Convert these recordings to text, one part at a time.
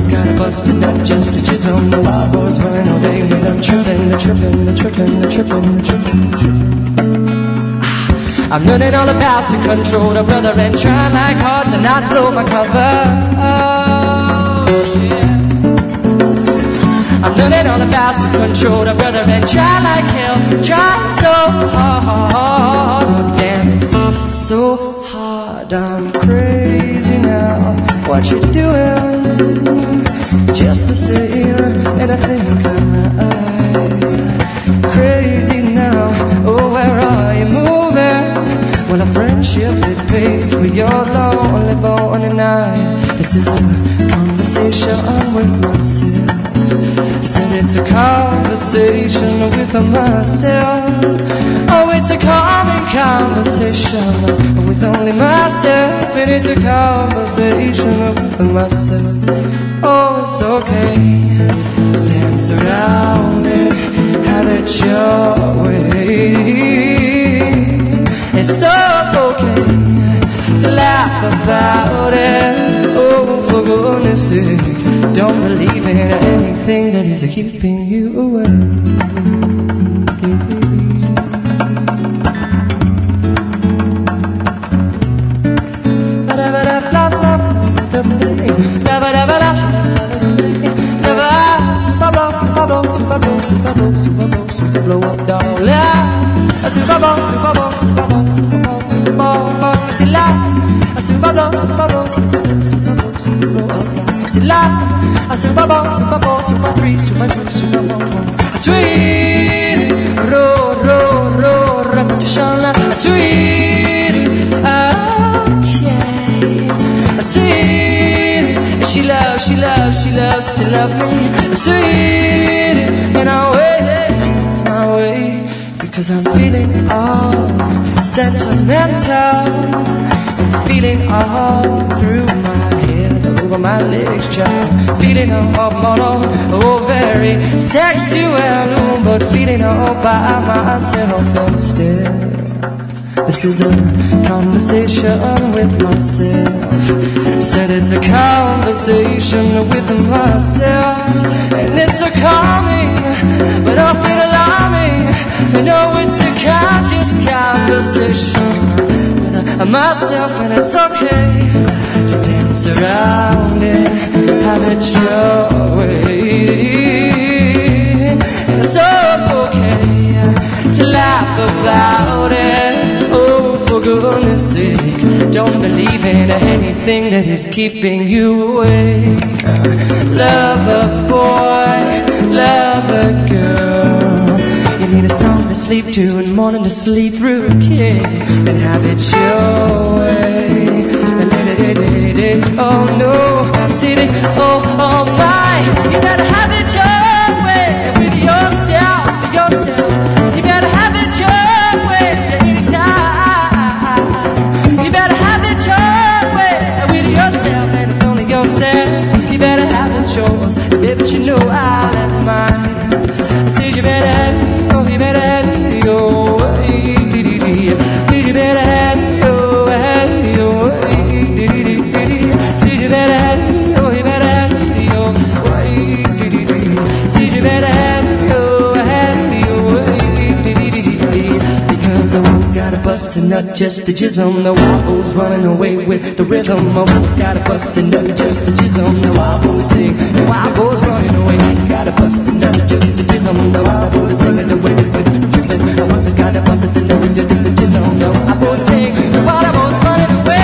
almost got a busted nut just to jizz on. The wild boys running all day 'cause I'm tripping. I'm learning all about to control the brother and trying like hard to not blow my cover. Oh, yeah. I'm learning all about to control the brother and try like hell, trying so hard. Oh, damn, it's so hard. I'm crazy now. What you doing? Just the same, and I think I'm right. Crazy now. Oh, where are you moving? Well, a friendship it pays for your lonely bone and night. This is a conversation with myself. Said it's a conversation with myself. Oh, it's a calming conversation with only myself. And it's a conversation with myself. Oh, it's okay to dance around it, have it your way. It's so okay to laugh about it. Oh, for goodness sake, don't believe in anything that is keeping you away. Super blow up, darling. Super blow, super blow, super blow, super blow, super blow. C'est là. Super blow, super blow, super blow, super blow, super blow up. C'est là. Super blow, super blow, super three, super two, super blow. Sweet, repetition. Sweet, okay. Sweet, she loves to love me. Sweet, and I wait, it's my way. Because I'm feeling all sentimental and feeling all through my head, over my legs, child. Feeling all mono, oh very sexual, but feeling all by myself instead. This is a conversation with myself. Said it's a conversation with myself. And it's a calming, but often alarming. You know it's a conscious conversation with myself. And it's okay to dance around it, have it your way. And it's so okay to laugh about it. Oh, for goodness sake, don't believe in anything that is keeping you awake. Love a boy, love a girl. You need a song to sleep to and morning to sleep through, kid. And have it your way. Oh no, see it, oh my. You better have it your way with yourself, yourself. You better have it your way anytime. You better have it your way with yourself, and it's only yourself. You better have it yours, baby, but you know I'll have mine. I said you better have it, oh, you better have it your way. Said you better have it your way. Said you better have it, oh, you better have it your way. Said you better have it your way. Because I once got a busted nut just to jizz on. The wild boys running away with the rhythm. I once got a busted nut just to jizz on. The wild boys sing, the wild boys running away. Got a busted nut just to jizz on. The wild boys running away with the rhythm. I once got a busted nut just to jizz on. The wild boys sing, the wild boys running away.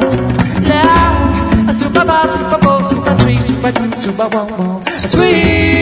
Super, super, super, super, 3, super 2, super 1, sweet.